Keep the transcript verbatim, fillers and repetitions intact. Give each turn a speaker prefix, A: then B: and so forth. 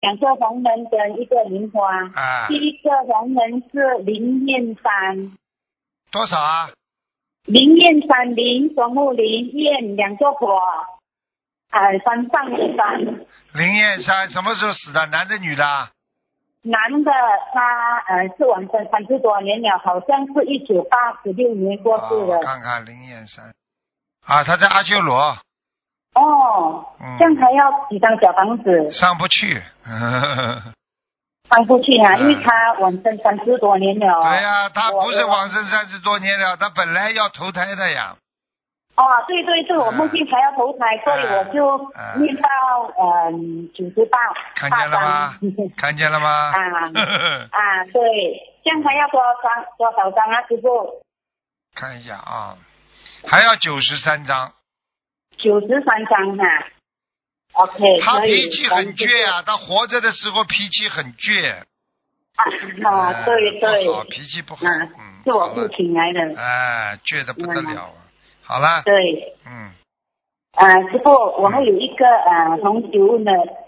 A: 两个红人跟一个莲花。
B: 啊。
A: 第一个红人是林燕山。
B: 多少啊？
A: 林燕山，林什么林燕两个火，呃，山上的山。
B: 林燕山什么时候死的？男的女的？
A: 男的，他呃是往生三十多年了，好像是一九八十六年过世的。
B: 哦、看看林燕山。啊，他在阿修罗。
A: 哦，
B: 嗯、
A: 这样还要几张小房子？
B: 上不去。
A: 上不去啊，因为他往生三十多年了。
B: 对呀、啊，他不是往生三十多年了，他本来要投胎的呀。
A: 哦，对对对，我梦见还要投胎，
B: 啊、
A: 所以我就念到嗯九十八。
B: 看见了吗？看见了吗？
A: 啊啊，对，这样还要多张多少张啊，师傅？
B: 看一下啊，还要九十三张。
A: 九十三张哈。OK，
B: 他脾气很倔啊，他活着的时候脾气很倔。
A: 啊啊，对对。
B: 不好，脾气不好。
A: 嗯，
B: 嗯，
A: 是我父亲来的。
B: 哎，倔得不得了啊。好了。
A: 对。
B: 嗯。
A: 啊，师傅，我还有一个呃同学问的